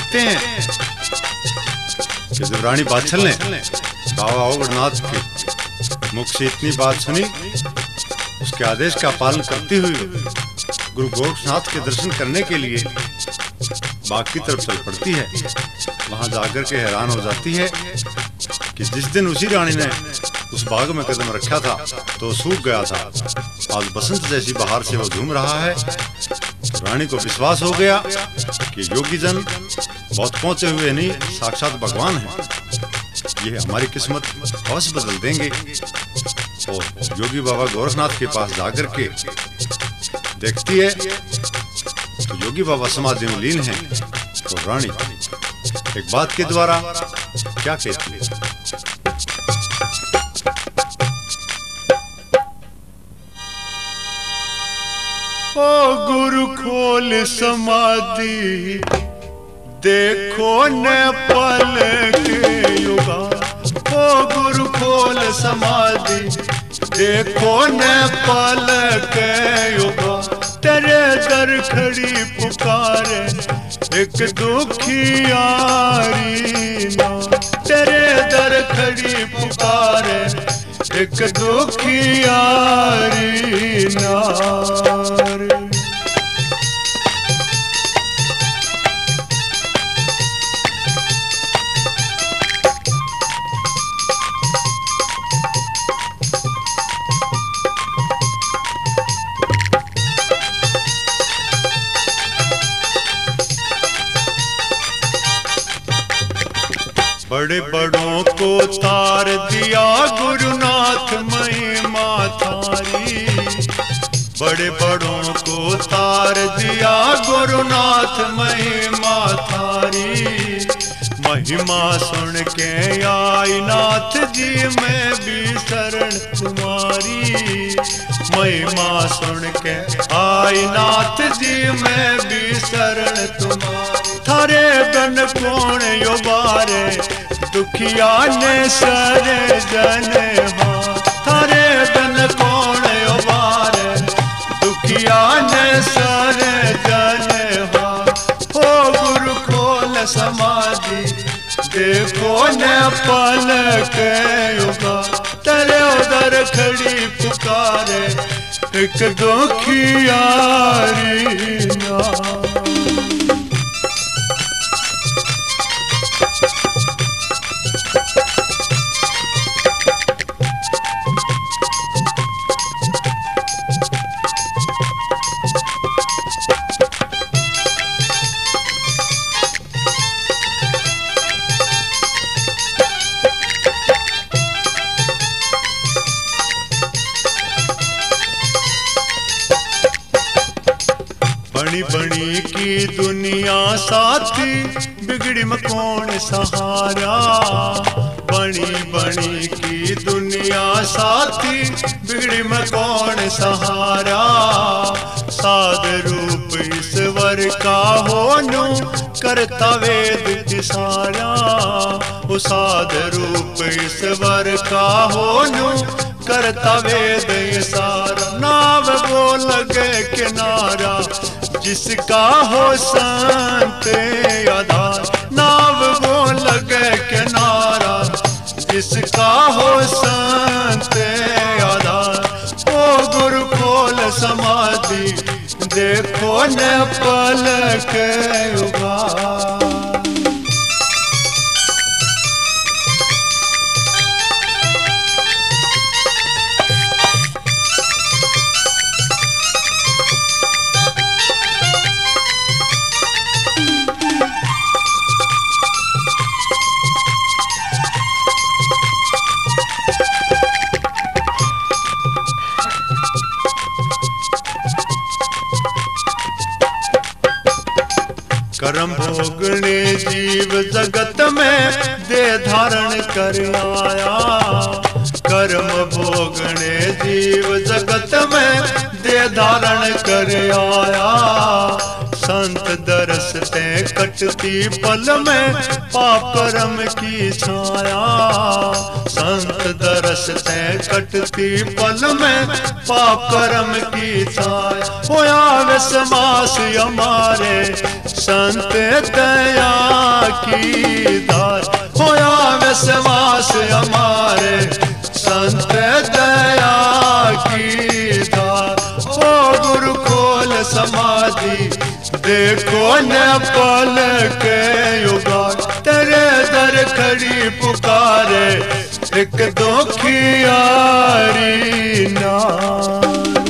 कहते हैं कि जब रानी बाछल ने बाबा ओगड़नाथ के मुख से इतनी बात सुनी, उसके आदेश का पालन करती हुई गुरु गोरखनाथ के दर्शन करने के लिए बाग की तरफ चल पड़ती है। वहां जाकर के हैरान हो जाती है कि जिस दिन उसी रानी ने उस बाग में कदम रखा था तो सूख गया था, आज बसंत जैसी बहार से वो झूम रहा है। तो रानी को विश्वास हो गया कि योगी जन बहुत पहुंचे हुए नहीं, साक्षात भगवान हैं, ये हमारी किस्मत अवश्य बदल देंगे। और योगी बाबा गोरखनाथ के पास जाकर के देखती है तो योगी बाबा समाधि में लीन हैं। तो रानी एक बात के द्वारा क्या कहती है? ओ गुरु खोल समाधि देखो न पलक युगा। ओ गुरु खोल समाधि देखो न पलक युगा। तेरे दर खड़ी पुकारे एक दुखियारी ना। तेरे दर खड़ी पुकारे एक दुखियारी नार। बड़े बड़ों को तार दिया गुरुनाथ महिमा थारी। बड़े बड़ों को तार दिया गुरुनाथ महिमा थारी। महिमा सुन के आई नाथ जी मैं भी शरण तुम्हारी। महिमा सुन के आई नाथ जी मैं भी शरण तुम्हारी। थारे बन कौन योबारे दुखिया ने सरे जने हाँ। थारे बन कौन योबारे दुखिया ने सरे जने हाँ। हो गुरु खोल समाधि देखो न पलक युगा। तेरे उधर खड़ी पुकारे एक दुखियारी ना। बनी बनी की दुनिया साथी बिगड़ी में कौन सहारा। बनी बनी की दुनिया साथी बिगड़ी में कौन सहारा। साध रूप ईश्वर का होनु करता वेद तिसारा। वो साध रूप ईश्वर का होनु करता वेद सारा। नाव बोल गए किनारा जिसका हो संत आधार। नाव बोल गए किनारा जिसका हो संत आधार। ओ गुरु खोल समाधि देखो न पलक युगा। कर्म भोगने जीव जगत में दे धारण कर आया। कर्म भोगने जीव जगत में दे धारण कर आया। संत दरसते कटती पल में पाप कर्म की छाया। संत दरसते कटती पल में पाप कर्म की छाया। होया विश्वास हमारे संत दया की धार। होया विश्वास हमारे संत दया की धार। ओ गुरु खोल समाधि देखो न पल के युगार। तेरे दर खड़ी पुकारे एक दुखियारी नारी।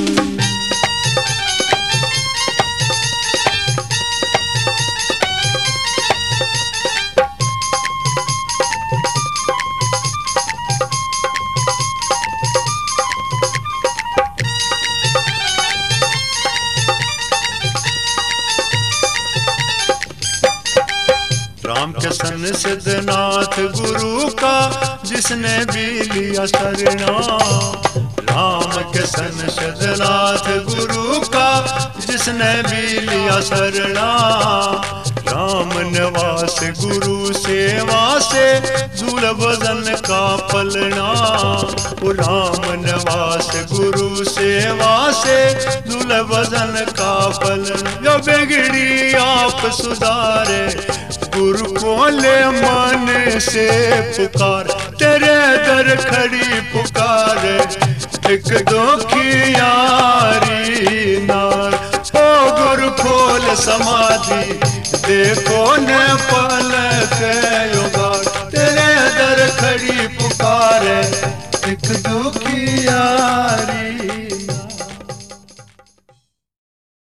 राम के सन सिद्धनाथ गुरु का जिसने भी लिया शरणा। राम के सन सिद्धनाथ गुरु का जिसने भी लिया शरणा। राम निवास गुरु सेवा से झूल वजन का पलना। ओ राम निवास गुरु सेवा से झूल वजन का पलना। जो बिगड़ी आप सुधारे गुरु को ले मन से पुकार। तेरे दर खड़ी पुकार एक दुखियारी नार। ओ गुरु खोल समाधि देखो न पल के युगार। तेरे दर खड़ी पुकार एक दुखियारी